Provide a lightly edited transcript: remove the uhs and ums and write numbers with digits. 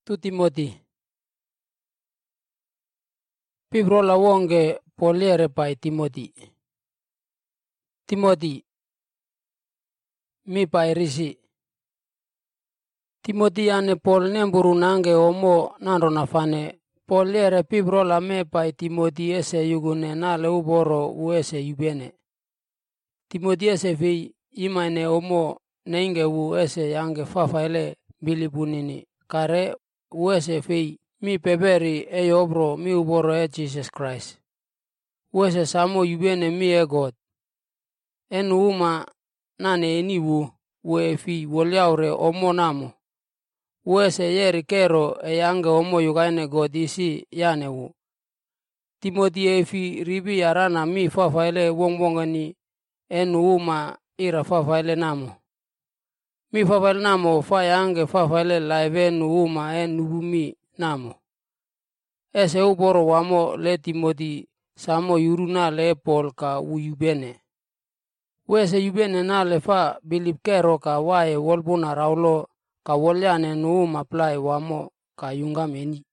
Tu Timothy. Pibro la wonge poliere pai Timothy. Timothy. Mi pai risi. Timothy ane Paul nemburu nange omo nando nafane. Poliere pibro la me pai Timothy ese yugune nale uboro uese yubene. Timothy ese fi imaine omo neinge u ese yange fafaile bilibunini. Kare uese fi mi peberi e obro mi uboro e Jesus Christ. Uese samo yubene mi e God. Enu uma nane eniwu ue fi woliaure omo namo. Uese yeri kero e yange omo yugaine God isi yanewu. Timothy e fi ribi yarana mi fafaile wongwongani enu uma ira fafaile namo. Mi fafaile namo fa yange fafaile laive enu uma enu mi namo. Ese uboro wamo le Timothy samo yuruna le Paul ka uyubene. Wese yubene na le fa bilip kero ka wae wolbuna raulo ka wolyane nu uma plai wamo ka yungameni.